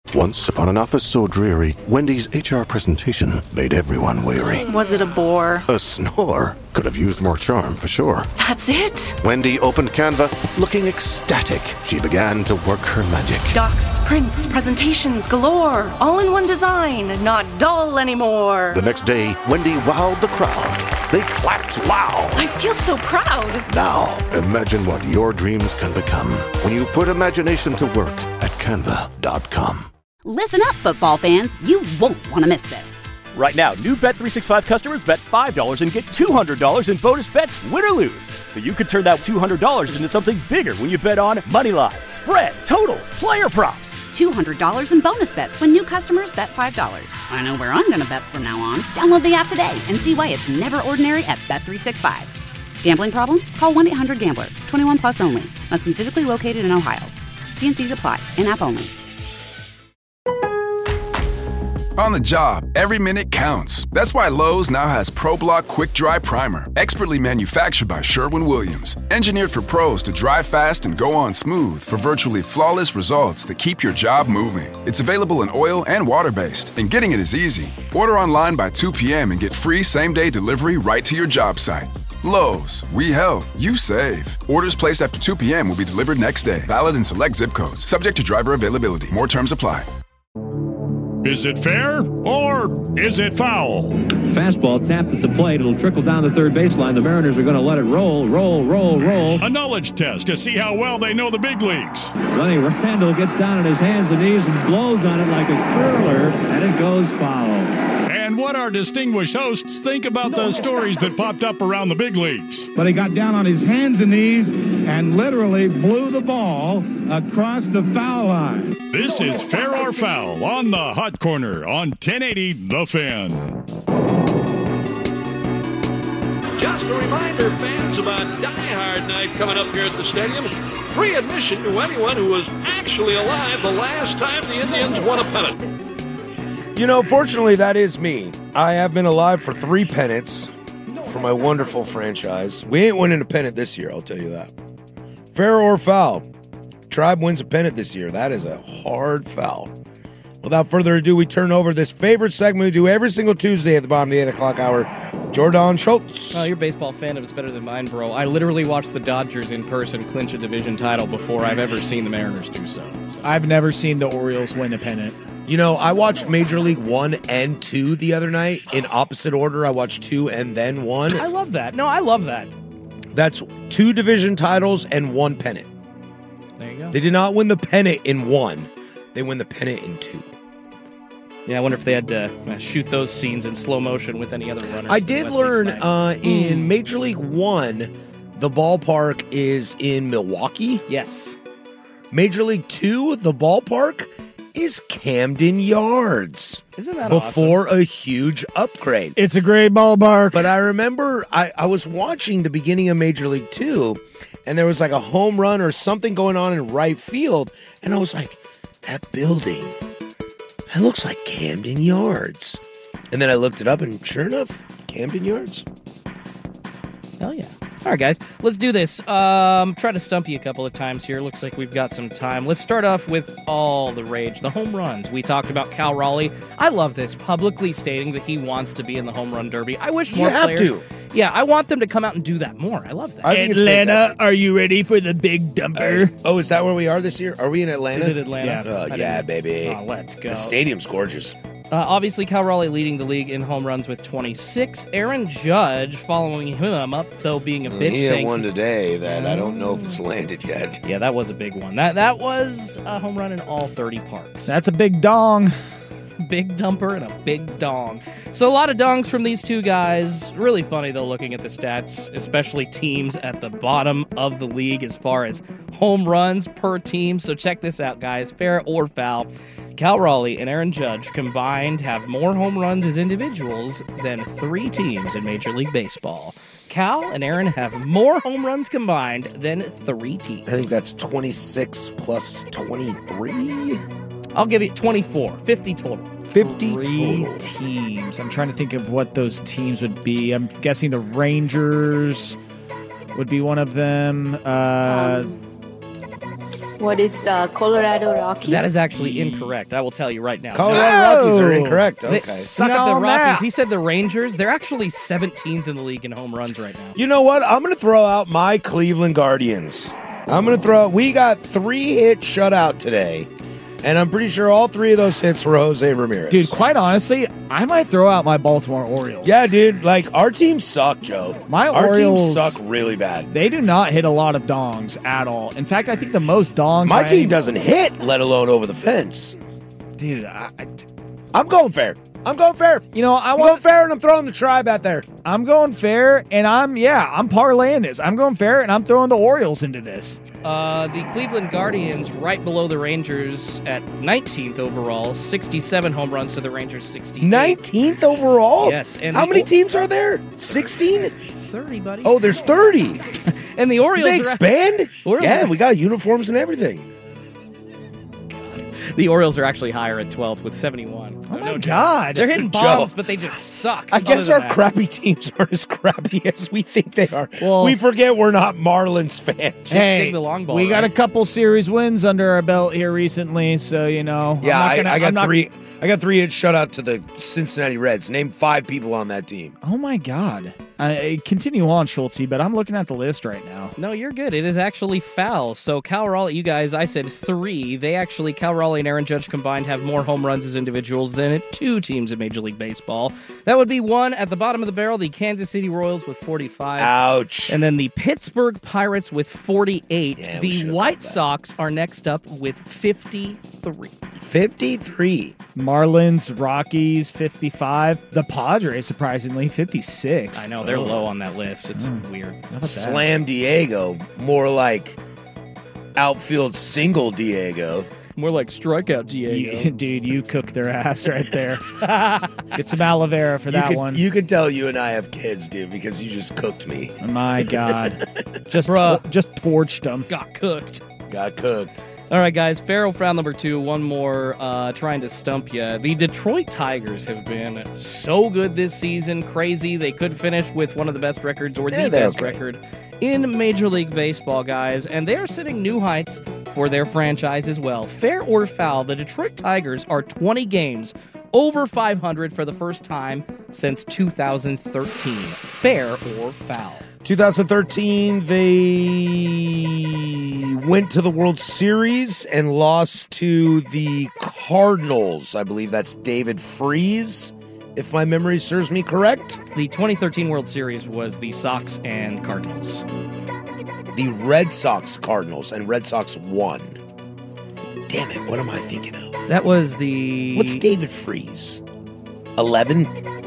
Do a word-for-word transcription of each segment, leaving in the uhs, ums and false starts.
Once upon an office so dreary, Wendy's H R presentation made everyone weary. Was it a bore? A snore. Could have used more charm, for sure. That's it? Wendy opened Canva, looking ecstatic. She began to work her magic. Docs, prints, presentations galore. All in one design, not dull anymore. The next day, Wendy wowed the crowd. They clapped loud. I feel so proud. Now, imagine what your dreams can become when you put imagination to work at canva dot com. Listen up, football fans. You won't want to miss this. Right now, new Bet three sixty-five customers bet five dollars and get two hundred dollars in bonus bets, win or lose. So you could turn that two hundred dollars into something bigger when you bet on money line, spread, totals, player props. two hundred dollars in bonus bets when new customers bet five dollars. I know where I'm going to bet from now on. Download the app today and see why it's never ordinary at Bet three sixty-five. Gambling problem? Call one eight hundred gambler. twenty-one plus only. Must be physically located in Ohio. T N Cs apply. In-app only. On the job, every minute counts. That's why Lowe's now has ProBlock Quick Dry Primer, expertly manufactured by Sherwin-Williams. Engineered for pros to dry fast and go on smooth for virtually flawless results that keep your job moving. It's available in oil and water-based, and getting it is easy. Order online by two p.m. and get free same-day delivery right to your job site. Lowe's, we help, you save. Orders placed after two p.m. will be delivered next day. Valid in select zip codes. Subject to driver availability. More terms apply. Is it fair or is it foul? Fastball tapped at the plate. It'll trickle down the third baseline. The Mariners are going to let it roll, roll, roll, roll. A knowledge test to see how well they know the big leagues. Lenny Randle gets down on his hands and knees and blows on it like a curler, and it goes foul. And what our distinguished hosts think about the stories that popped up around the big leagues. But he got down on his hands and knees and literally blew the ball across the foul line. This is Fair or Foul on the Hot Corner on ten eighty The Fan. Just a reminder, fans, about Die Hard Night coming up here at the stadium. Free admission to anyone who was actually alive the last time the Indians won a pennant. You know, fortunately, that is me. I have been alive for three pennants for my wonderful franchise. We ain't winning a pennant this year, I'll tell you that. Fair or foul? Tribe wins a pennant this year. That is a hard foul. Without further ado, we turn over this favorite segment we do every single Tuesday at the bottom of the eight o'clock hour. Jordan Schultz. Oh, your baseball fandom is better than mine, bro. I literally watched the Dodgers in person clinch a division title before I've ever seen the Mariners do so. so. I've never seen the Orioles win a pennant. You know, I watched Major League One and Two the other night in opposite order. I watched two and then one. I love that. No, I love that. That's two division titles and one pennant. There you go. They did not win the pennant in one. They win the pennant in two. Yeah, I wonder if they had to uh, shoot those scenes in slow motion with any other runners. I did learn uh, in mm. Major League One, the ballpark is in Milwaukee. Yes. Major League Two, the ballpark is Camden Yards. Isn't that Before awesome? a huge upgrade. It's a great ballpark. But I remember I, I was watching the beginning of Major League Two, and there was like a home run or something going on in right field, and I was like, that building, that looks like Camden Yards. And then I looked it up, and sure enough, Camden Yards. Hell yeah. All right, guys, let's do this. Um, try to stump you a couple of times here. Looks like we've got some time. Let's start off with all the rage, the home runs. We talked about Cal Raleigh. I love this, publicly stating that he wants to be in the home run derby. I wish more you have players... to. Yeah, I want them to come out and do that more. I love that. I think Atlanta, are you ready for the big dumper? Uh, oh, is that where we are this year? Are we in Atlanta? Is it Atlanta? Yeah, uh, yeah baby. Oh, let's go. The stadium's gorgeous. Uh, obviously, Cal Raleigh leading the league in home runs with twenty-six. Aaron Judge following him up, though, being a bitch. He had saying, one today that I don't know if it's landed yet. Yeah, that was a big one. That that was a home run in all thirty parks. That's a big dong. Big dumper and a big dong. So a lot of dongs from these two guys. Really funny, though, looking at the stats, especially teams at the bottom of the league as far as home runs per team. So check this out, guys. Fair or foul. Cal Raleigh and Aaron Judge combined have more home runs as individuals than three teams in Major League Baseball. Cal and Aaron have more home runs combined than three teams. I think that's twenty-six plus twenty-three. I'll give you twenty-four. fifty total. fifty Three total. teams. I'm trying to think of what those teams would be. I'm guessing the Rangers would be one of them. Uh, What is uh, Colorado Rockies? That is actually incorrect. I will tell you right now. Colorado No. Rockies are incorrect. Okay. They- Suck not the on Rockies. that. He said the Rangers. They're actually seventeenth in the league in home runs right now. You know what? I'm going to throw out my Cleveland Guardians. I'm going to throw out, we got three hit shutout today, and I'm pretty sure all three of those hits were Jose Ramirez. Dude, quite honestly, I might throw out my Baltimore Orioles. Yeah, dude. Like, our team suck, Joe. My our Orioles team suck really bad. They do not hit a lot of dongs at all. In fact, I think the most dongs. My by team any- doesn't hit, let alone over the fence. Dude, I, I, I'm going fair. I'm going fair. You know, I I'm want going fair, and I'm throwing the tribe out there. I'm going fair, and I'm yeah, I'm parlaying this. I'm going fair, and I'm throwing the Orioles into this. Uh, the Cleveland Guardians right below the Rangers at nineteenth overall, sixty-seven home runs to the Rangers sixty-eight. nineteenth overall? Yes. And How the many O- teams are there? sixteen? thirty, buddy. Oh, there's thirty. And the Orioles They are- expand? Orioles Yeah, are- we got uniforms and everything. The Orioles are actually higher at twelfth with seventy-one. So Oh my no God. They're hitting Joe. bombs, but they just suck. I other guess than our that. crappy teams aren't as crappy as we think they are. Well- we forget we're not Marlins fans. Hey, dig the long ball, we got a right? couple series wins under our belt here recently, so you know. I'm Yeah, not I, gonna- I I'm got not- three. I got three hit shutout to the Cincinnati Reds. Name five people on that team. Oh my God. Uh, continue on, Schultze, but I'm looking at the list right now. No, you're good. It is actually foul. So Cal Raleigh, you guys, I said three. They actually, Cal Raleigh and Aaron Judge combined, have more home runs as individuals than two teams in Major League Baseball. That would be one at the bottom of the barrel, the Kansas City Royals with forty-five. Ouch. And then the Pittsburgh Pirates with forty-eight. Yeah, we the should've White got that. Sox are next up with fifty-three. fifty-three. Marlins, Rockies, fifty-five. The Padres, surprisingly, fifty-six. I know, they're Oh. low on that list. It's Mm. weird. How about that? Slam Diego. More like outfield single Diego. More like strikeout Diego. You- dude, you cook their ass right there. Get some aloe vera for You that could, one. you could tell you and I have kids, dude, because you just cooked me. My God. Just, Bruh. tor- just torched them. Got cooked. Got cooked. All right, guys. Farrell foul number two. One more uh, trying to stump you. The Detroit Tigers have been so good this season. Crazy. They could finish with one of the best records or Yeah, the they're best okay. record in Major League Baseball, guys. And they are setting new heights for their franchise as well. Fair or foul, the Detroit Tigers are twenty games over five hundred for the first time since two thousand thirteen. Fair or foul? twenty thirteen, they went to the World Series and lost to the Cardinals. I believe that's David Freese, if my memory serves me correct. The twenty thirteen World Series was the Sox and Cardinals. The Red Sox Cardinals, and Red Sox won. Damn it, what am I thinking of? That was the... What's David Freese? eleven?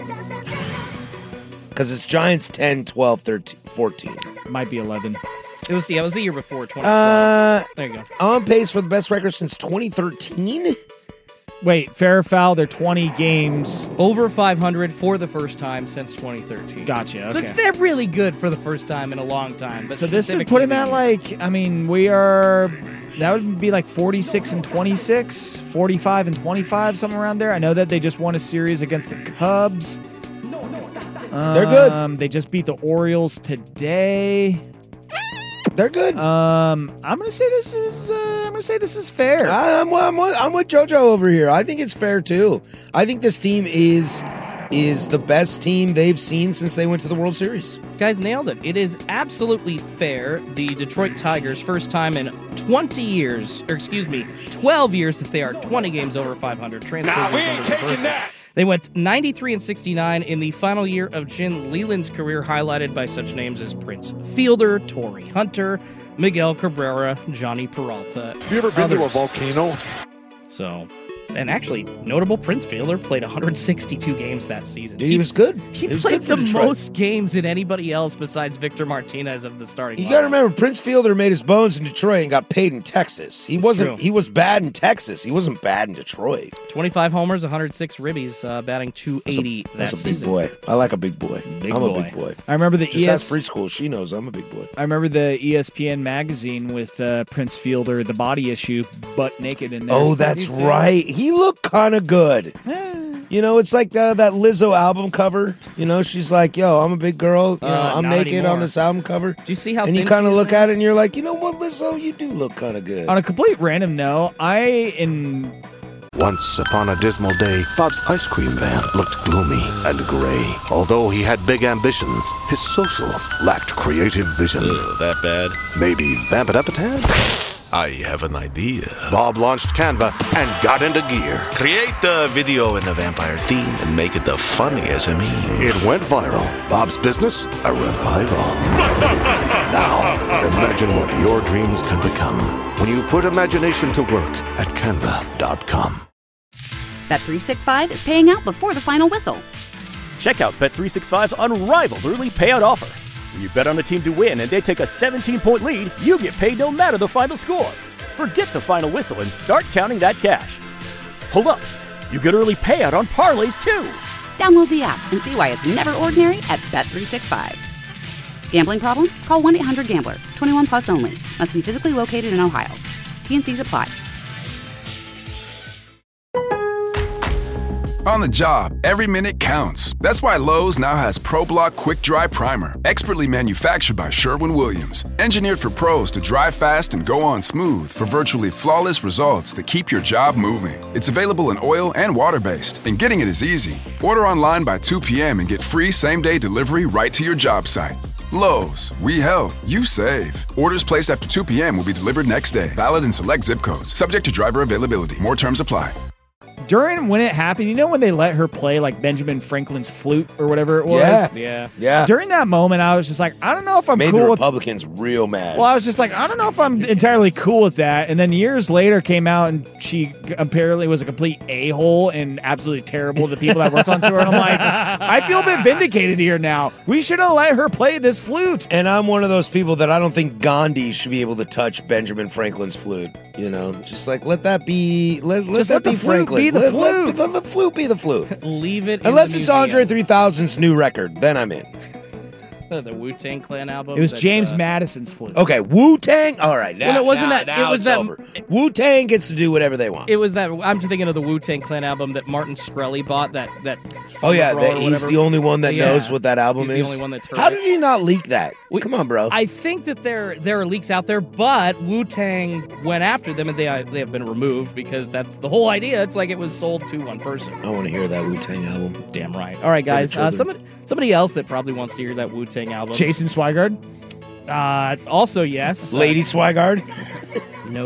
Because it's Giants ten, twelve, thirteen, fourteen. Might be eleven. It was, yeah, it was the year before, twenty twelve. Uh, there you go. on pace for the best record since twenty thirteen? Wait, fair or foul, they're twenty games. Over five hundred for the first time since twenty thirteen. Gotcha, So okay. it's- they're really good for the first time in a long time. But So this would specifically put him the- at like, I mean, we are, that would be like forty-six and twenty-six, forty-five and twenty-five, somewhere around there. I know that they just won a series against the Cubs. They're good. Um, they just beat the Orioles today. They're good. Um, I'm gonna say this is. Uh, I'm gonna say this is fair. I'm, I'm, with- I'm with JoJo over here. I think it's fair too. I think this team is is the best team they've seen since they went to the World Series. Guys nailed it. It is absolutely fair. The Detroit Tigers, first time in twenty years, or excuse me, twelve years that they are twenty games over five hundred. Nah, we ain't taking that. They went ninety-three and sixty-nine in the final year of Jim Leland's career, highlighted by such names as Prince Fielder, Torrey Hunter, Miguel Cabrera, Johnny Peralta. Have you ever been to a others. volcano? So, and actually, notable Prince Fielder played one hundred sixty-two games that season. Dude, he was good. He, He was played good for the Detroit. most games than anybody else besides Victor Martinez of the starting You lineup. got to remember, Prince Fielder made his bones in Detroit and got paid in Texas. He wasn't. true. He was bad in Texas. He wasn't bad in Detroit. twenty-five homers, one hundred six ribbies, uh, batting two eighty That's that a big season. boy. I like a big boy. Big I'm boy. a big boy. I remember the Just E S. ask free school. She knows I'm a big boy. I remember the E S P N magazine with uh, Prince Fielder, the body issue, butt naked in there. Oh, that's right. He looked kind of good. You know, it's like uh, that Lizzo album cover. You know, she's like, yo, I'm a big girl. You know, Uh, I'm not naked anymore. on this album cover. Do you see how And you thin kind she of is look now? at it and you're like, you know what, Lizzo, you do look kind of good. On a complete random note, I in Once upon a dismal day, Bob's ice cream van looked gloomy and gray. Although he had big ambitions, his socials lacked creative vision. Ugh, that bad? Maybe vamp it up a tad? I have an idea. Bob launched Canva and got into gear. Create the video in the vampire theme and make it the funniest I mean. It went viral. Bob's business, a revival. Now, imagine what your dreams can become when you put imagination to work at canva dot com. Bet three sixty-five is paying out before the final whistle. Check out Bet three sixty-five's unrivaled early payout offer. When you bet on a team to win and they take a seventeen-point lead, you get paid no matter the final score. Forget the final whistle and start counting that cash. Hold up. You get early payout on parlays, too. Download the app and see why it's never ordinary at Bet three sixty-five. Gambling problem? Call one eight hundred gambler. twenty-one plus only. Must be physically located in Ohio. T N Cs apply. On the job, every minute counts. That's why Lowe's now has ProBlock Quick Dry Primer, expertly manufactured by Sherwin-Williams. Engineered for pros to dry fast and go on smooth for virtually flawless results that keep your job moving. It's available in oil and water-based, and getting it is easy. Order online by two p.m. and get free same-day delivery right to your job site. Lowe's, we help, you save. Orders placed after two p.m. will be delivered next day. Valid in select zip codes. Subject to driver availability. More terms apply. during when it happened, you know when they let her play like Benjamin Franklin's flute or whatever it was? Yeah. Yeah. Yeah. During that moment, I was just like, I don't know if I'm Made cool the with Republicans real mad. Well, I was just like, I don't know if I'm entirely cool with that. And then years later came out and she apparently was a complete a-hole and absolutely terrible to the people that worked on tour. And I'm like, I feel a bit vindicated here now. We should have let her play this flute. And I'm one of those people that I don't think Gandhi should be able to touch Benjamin Franklin's flute. You know, just like let that be, let, let Just that let the be flute Franklin. be the let, flute. Let, let the flute be the flute. Leave it. Unless in the it's Andre museum. three thousand's new record, then I'm in. The, the Wu-Tang Clan album. It was that, James uh, Madison's flute. Okay, Wu-Tang. All right, now, Well, it wasn't now, that- now it was it's that- over. Wu-Tang gets to do whatever they want. It was that. I'm just thinking of the Wu-Tang Clan album that Martin Shkreli bought. That that. Oh yeah, Bro that, or he's whatever. the only one that Yeah. knows what that album He's is. the only one that's heard How it. did he not leak that? Come on, bro. I think that there there are leaks out there, but Wu-Tang went after them and they uh, they have been removed because that's the whole idea. It's like it was sold to one person. I want to hear that Wu-Tang album. Damn right. All right, For the guys. Uh, children. somebody somebody else that probably wants to hear that Wu-Tang album. Jason Swigard? Uh, also yes. Lady Swigard? No.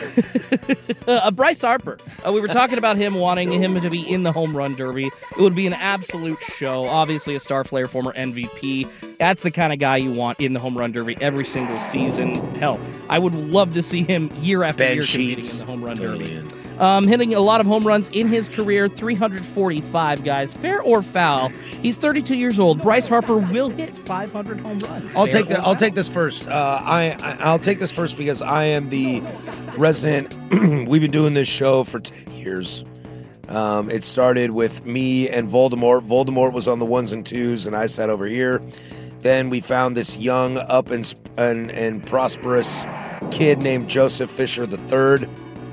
uh, Bryce Harper. Uh, we were talking about him wanting him to be in the home run derby. It would be an absolute show. Obviously, a star player, former M V P. That's the kind of guy you want in the home run derby every single season. Hell, I would love to see him year after Ben year Sheets. competing in the home run Totally derby. in. Um, hitting a lot of home runs in his career, three hundred forty-five, guys. Fair or foul? He's thirty-two years old. Bryce Harper will hit five hundred home runs. I'll Fair take or the, I'll foul? take this first. Uh, I, I I'll take this first because I am the resident. We've been doing this show for ten years. Um, it started with me and Voldemort. Voldemort was on the ones and twos, and I sat over here. Then we found this young, up and sp- and, and prosperous kid named Joseph Fisher the Third.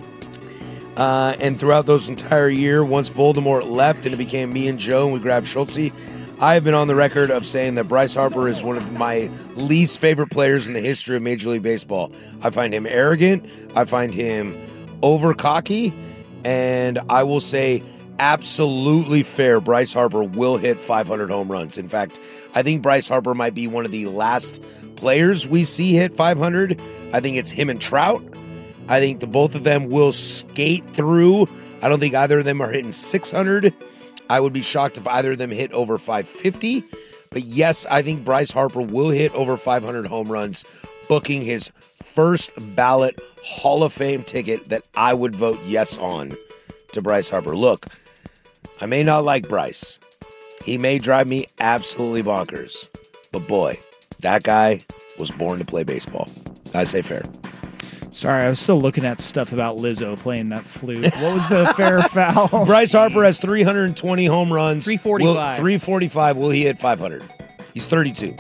Uh, and throughout those entire year, once Voldemort left and it became me and Joe and we grabbed Schultze, I have been on the record of saying that Bryce Harper is one of my least favorite players in the history of Major League Baseball. I find him arrogant. I find him over cocky. And I will say absolutely fair, Bryce Harper will hit five hundred home runs. In fact, I think Bryce Harper might be one of the last players we see hit five hundred. I think it's him and Trout. I think the both of them will skate through. I don't think either of them are hitting six hundred. I would be shocked if either of them hit over five fifty. But yes, I think Bryce Harper will hit over five hundred home runs, booking his first ballot Hall of Fame ticket that I would vote yes on to Bryce Harper. Look, I may not like Bryce. He may drive me absolutely bonkers. But boy, that guy was born to play baseball. I say fair. Sorry, I was still looking at stuff about Lizzo playing that flute. What was the fair or foul? Bryce Harper has three hundred twenty home runs. three forty-five. Will, three forty-five. Will he hit five hundred? He's thirty-two.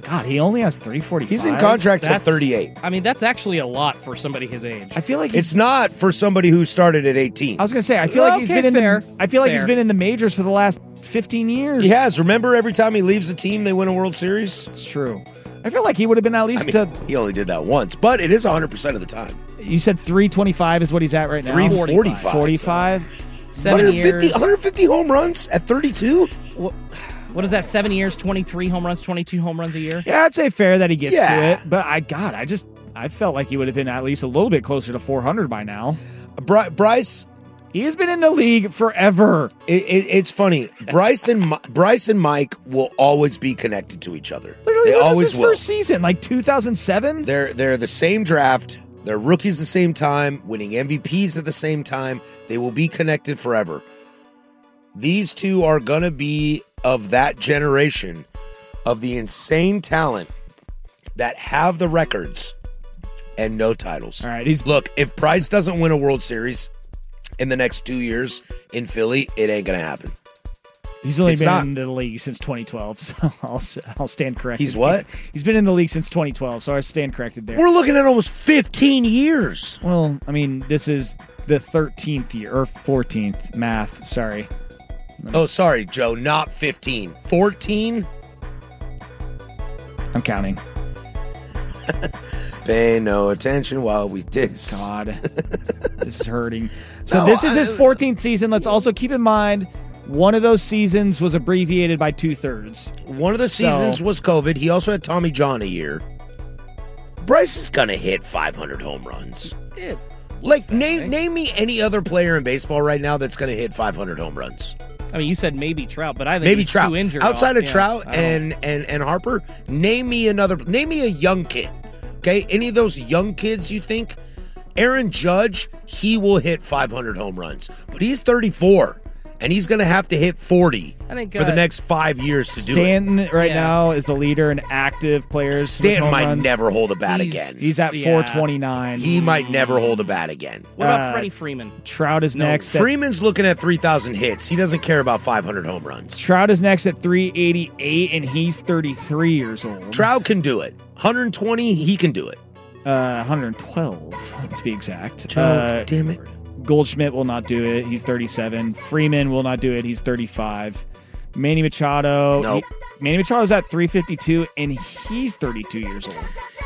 God, he only has three forty-five. He's in contract till That's- thirty-eight. I mean, that's actually a lot for somebody his age. I feel like he's, It's not for somebody who started at eighteen. I was gonna say. I feel like he's Okay, been in fair. the. I feel like he's Fair. been in the majors for the last fifteen years. He has. Remember, every time he leaves a team, they win a World Series? It's true. I feel like he would have been at I least. mean, to, he only did that once, but it is one hundred percent of the time. you said three twenty-five is what he's at right now. three forty-five. forty-five. Seven one hundred fifty, years. one hundred fifty home runs at thirty-two? What, what is that? Seven years, twenty-three home runs, twenty-two home runs a year. Yeah, I'd say fair that he gets Yeah. to it. But I, God, I just, I felt like he would have been at least a little bit closer to four hundred by now. Bry- Bryce, He has been in the league forever. it, it, it's funny. Bryce and, Mi- Bryce and Mike will always be connected to each other. Literally, they what was always his will. first season? Like two thousand seven? They're they're the same draft. They're rookies the same time, winning M V Ps at the same time. They will be connected forever. These two are going to be of that generation of the insane talent that have the records and no titles. All right, he's Look, if Price doesn't win a World Series in the next two years in Philly, it ain't going to happen. He's only It's been not- in the league since twenty twelve, so I'll I'll stand corrected. He's what? He's been in the league since twenty twelve, so I stand corrected there. We're looking at almost fifteen years. Well, I mean, this is the thirteenth year or fourteenth math. Sorry. Oh, sorry, Joe, not fifteen. fourteen? I'm counting. Pay no attention while we diss. God, this is hurting. So No, this is his I- fourteenth season. Let's also keep in mind one of those seasons was abbreviated by two thirds. One of the seasons So- was COVID. He also had Tommy John a year. Bryce is gonna hit five hundred home runs. It Like that name way. name me any other player in baseball right now that's gonna hit five hundred home runs. I mean, you said maybe Trout, but I think Maybe he's Trout. too injured. Outside off. of Yeah, Trout I don't- and, and and Harper, name me another. Name me a young kid. Okay, any of those young kids you think? Aaron Judge, he will hit five hundred home runs, but he's thirty-four, and he's gonna have to hit forty I think, for the uh, next five years to do it. Stanton right Yeah. now is the leader in active players. with Stanton home might runs. never hold a bat He's- again. He's at Yeah. four twenty-nine. He might never hold a bat again. What about uh, Freddie Freeman? Trout is No. next. At, Freeman's looking at three thousand hits. He doesn't care about five hundred home runs. Trout is next at three eighty-eight, and he's thirty-three years old. Trout can do it. one hundred twenty, he can do it. Uh, one hundred twelve to be exact. Joe, Uh, damn it. Goldschmidt will not do it. He's thirty-seven. Freeman will not do it. He's thirty-five. Manny Machado. Nope. he- Manny Machado's at three fifty-two, and he's thirty-two years old.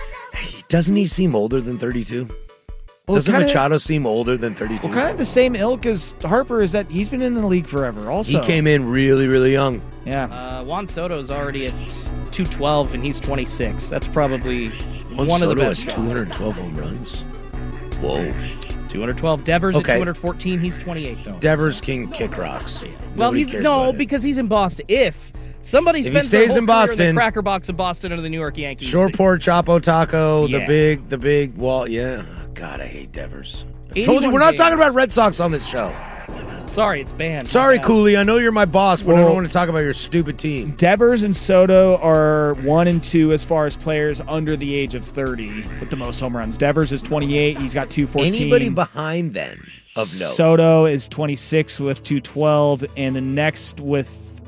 Doesn't he seem older than thirty-two? Well, Doesn't kinda- Machado seem older than thirty-two? Well, kind of the same ilk as Harper is that he's been in the league forever. Also, He came in really, really young. Yeah. Uh, Juan Soto's already at two twelve, and he's twenty-six. That's probably Juan one Soto of the best. has two hundred twelve home runs. Whoa. two hundred twelve. Devers Okay. at two hundred fourteen. He's twenty-eight, though. Devers can kick rocks. well, Nobody he's cares no, about him. because he's in Boston. If somebody If he spends stays their whole in career Boston- in the cracker box of Boston under the New York Yankees, Shoreport, Chapo Taco, the Yeah. big, the big wall. Yeah. Oh, God, I hate Devers. I told you, eighty-one we're not games. talking about Red Sox on this show. Sorry, it's banned. Sorry, Yeah. Cooley. I know you're my boss, but I Well- don't want to talk about your stupid team. Devers and Soto are one and two as far as players under the age of thirty with the most home runs. Devers is twenty-eight. He's got two fourteen. Anybody behind them of note? Soto is twenty-six with two twelve, and the next with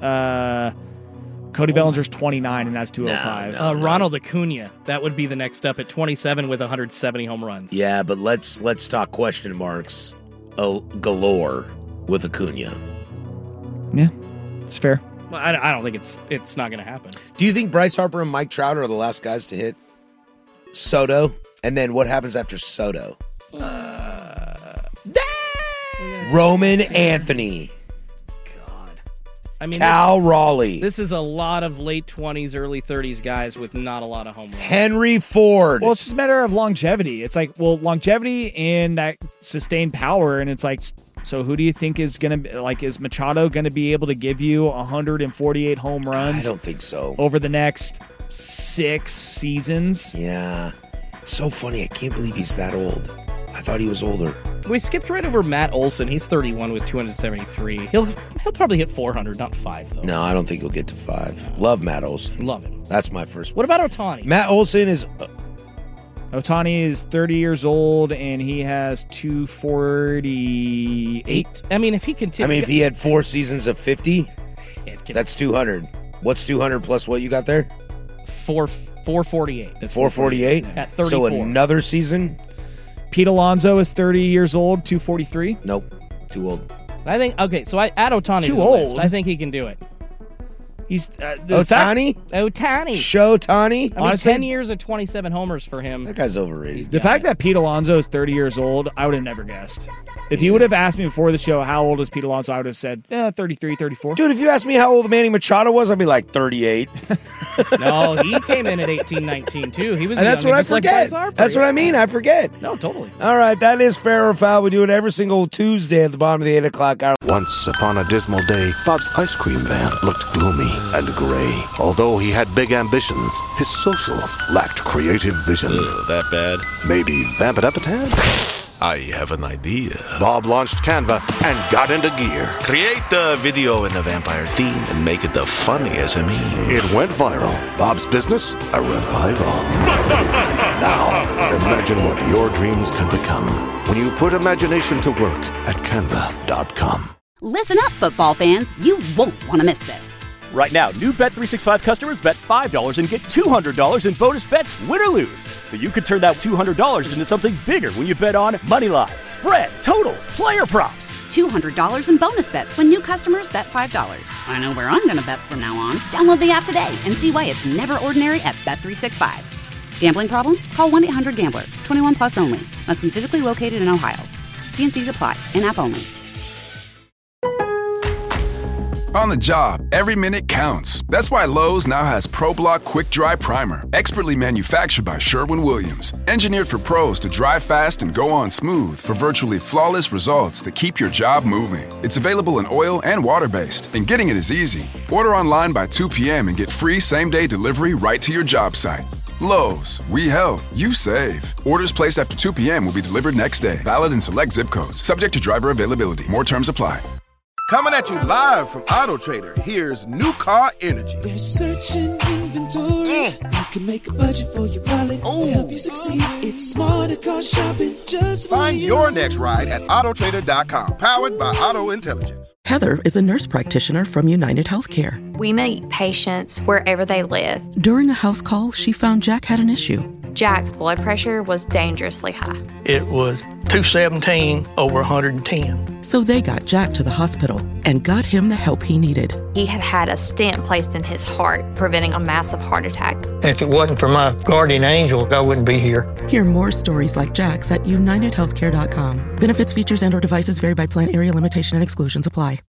uh, Cody Bellinger's twenty-nine and has two oh five. Uh, Ronald Acuna. That would be the next up at twenty-seven with one hundred seventy home runs. Yeah, but let's let's talk question marks uh, galore with Acuna. Yeah, it's fair. Well, I, I don't think it's it's not going to happen. Do you think Bryce Harper and Mike Trout are the last guys to hit Soto? And then what happens after Soto? Roman Anthony, I mean, Cal this, Raleigh, this is a lot of late twenties, early thirties guys with not a lot of home runs. Henry Ford. Well, it's just a matter of longevity. It's like, well, longevity and that sustained power, and it's like, so who do you think is going to, like, is Machado going to be able to give you one hundred forty-eight home runs? I don't think so. Over the next six seasons? Yeah. It's so funny. I can't believe he's that old. I thought he was older. We skipped right over Matt Olson. He's thirty-one with two hundred seventy-three. He'll he'll probably hit four hundred, not five though. No, I don't think he'll get to five. Love Matt Olson. Love him. That's my first. What about Ohtani? Matt Olson is. Uh, Ohtani is thirty years old, and he has two forty-eight. I mean, if he continues, I mean, if he had four seasons of fifty, it can, that's two hundred. What's two hundred plus what you got there? four four forty-eight. That's four forty-eight? At thirty-four. So another season? Pete Alonso is thirty years old, two forty-three. Nope. Too old. I think, okay, so I add Ohtani Too to the old? list. I think he can do it. He's uh, the Ohtani? Ohtani. Showtani? I mean, Honestly- ten years of twenty-seven homers for him. That guy's overrated. The fact that Pete Alonso is thirty years old, I would have never guessed. If you would have asked me before the show how old is Pete Alonso, I would have said eh, thirty-three, thirty-four. Dude, if you asked me how old Manny Machado was, I'd be like thirty-eight. No, he came in at eighteen, nineteen, too. He was And that's young, what I just like forget. Bryce Harper. That's what I mean. I forget. No, totally. All right, that is Fair or Foul. We do it every single Tuesday at the bottom of the eight o'clock hour. Once upon a dismal day, Bob's ice cream van looked gloomy and gray. Although he had big ambitions, his socials lacked creative vision. Ugh, that bad? Maybe vamp it up a tad? I have an idea. Bob launched Canva and got into gear. Create the video in the vampire theme and make it the funniest of me. It went viral. Bob's business, a revival. Now, imagine what your dreams can become when you put imagination to work at canva dot com. Listen up, football fans. You won't want to miss this. Right now, new Bet three sixty-five customers bet five dollars and get two hundred dollars in bonus bets, win or lose. So you could turn that two hundred dollars into something bigger when you bet on money line, spread, totals, player props. two hundred dollars in bonus bets when new customers bet five dollars. I know where I'm going to bet from now on. Download the app today and see why it's never ordinary at Bet three sixty-five. Gambling problem? Call one eight hundred gambler. twenty-one plus only. Must be physically located in Ohio. T and C's apply. In-app only. On the job, every minute counts. That's why Lowe's now has ProBlock Quick Dry Primer, expertly manufactured by Sherwin-Williams. Engineered for pros to dry fast and go on smooth for virtually flawless results that keep your job moving. It's available in oil and water-based, and getting it is easy. Order online by two p.m. and get free same-day delivery right to your job site. Lowe's, we help, you save. Orders placed after two p.m. will be delivered next day. Valid in select zip codes. Subject to driver availability. More terms apply. Coming at you live from Auto Trader, here's New Car Energy. They're searching inventory. Mm. You can make a budget for your wallet Ooh. to help you succeed. It's smarter car shopping just for Find you. your next ride at auto trader dot com. Powered by Auto Intelligence. Heather is a nurse practitioner from United Healthcare. We meet patients wherever they live. During a house call, she found Jack had an issue. Jack's blood pressure was dangerously high. It was two seventeen over one hundred ten. So they got Jack to the hospital and got him the help he needed. He had had a stent placed in his heart, preventing a massive heart attack. If it wasn't for my guardian angel, I wouldn't be here. Hear more stories like Jack's at united healthcare dot com. Benefits, features, and or devices vary by plan, area, limitation, and exclusions apply.